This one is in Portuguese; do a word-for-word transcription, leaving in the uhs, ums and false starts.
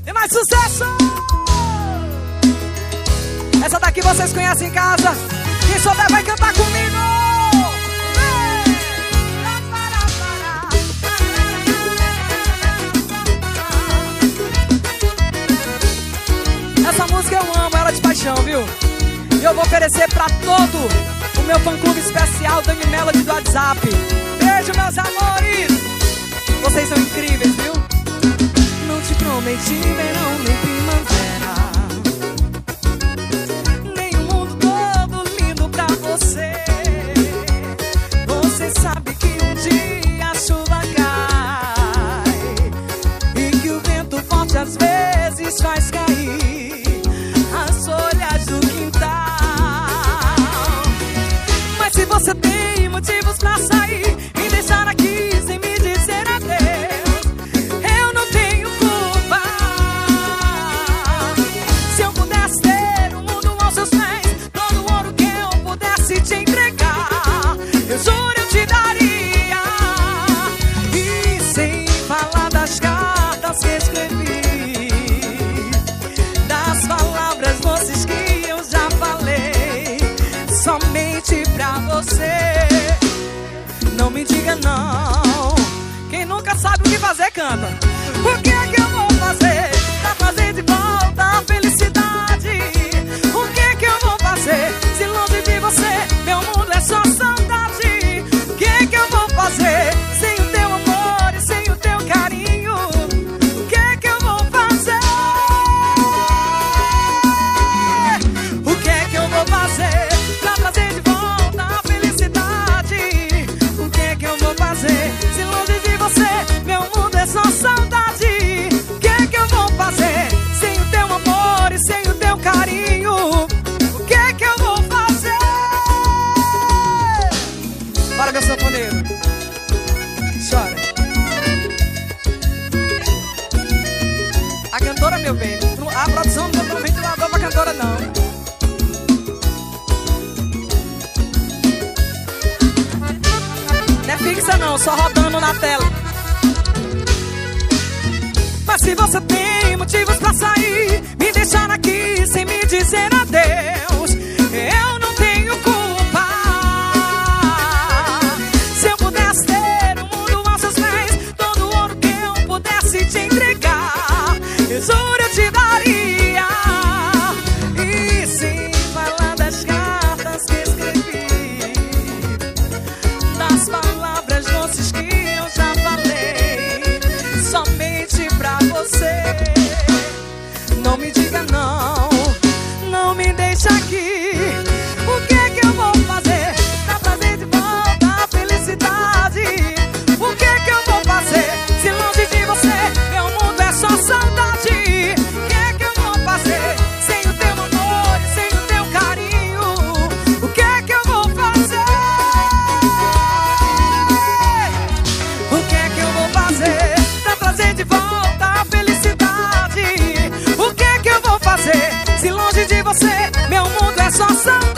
Tem mais sucesso! Essa daqui vocês conhecem em casa. Quem souber vai cantar comigo. Essa música eu amo, ela de paixão, viu? E eu vou oferecer pra todo o meu fã-clube especial Dani Melody do WhatsApp. Beijo, meus amores! Vocês são incríveis, viu? Não te prometi verão nem primavera, nem um mundo todo lindo pra você. Você sabe que um dia a chuva cai e que o vento forte às vezes faz cair as folhas do quintal. Mas se você tem motivos pra sair, me deixar aqui sem me dizer adeus, eu não tenho culpa. Se eu pudesse ter o mundo aos seus pés, todo o ouro que eu pudesse te entregar, eu juro eu te daria. E sem falar das cartas que escrevi, das palavras doces que eu já falei, somente pra você. Não me diga não. Quem nunca sabe o que fazer, canta. O que é que eu vou fazer pra trazer de volta a felicidade? O que é que eu vou fazer se longe de você meu mundo é só saudade? O que é que eu vou fazer sem o teu amor e sem o teu carinho? O que é que eu vou fazer? O que é que eu vou fazer pra trazer de volta a felicidade? O que é que eu vou fazer se longe de você meu mundo é só saudade? O que é que eu vou fazer sem o teu amor e sem o teu carinho? O que é que eu vou fazer? Bora, meu sanfoneiro, chora. A cantora, meu bem, a produção não botou ventilador pra cantora, não. Não é fixa não, só rodando na tela. Mas se você tem motivos pra sair, me deixar aqui sem me dizer adeus, eu não tenho culpa. Se eu pudesse ter o mundo aos seus pés, todo o ouro que eu pudesse te entregar, eu juro eu te daria. E sem falar das cartas que escrevi, das palavras doces que eu já falei, somente pra você. Não me diga não, não me deixa aqui. O que é que eu vou fazer pra trazer de volta a felicidade? O que é que eu vou fazer se longe de você meu mundo é só saudade? O que é que eu vou fazer sem o teu amor e sem o teu carinho? O que é que eu vou fazer? O que é que eu vou fazer pra trazer de volta a felicidade? O que é que eu vou fazer se longe de você meu mundo é só saudade?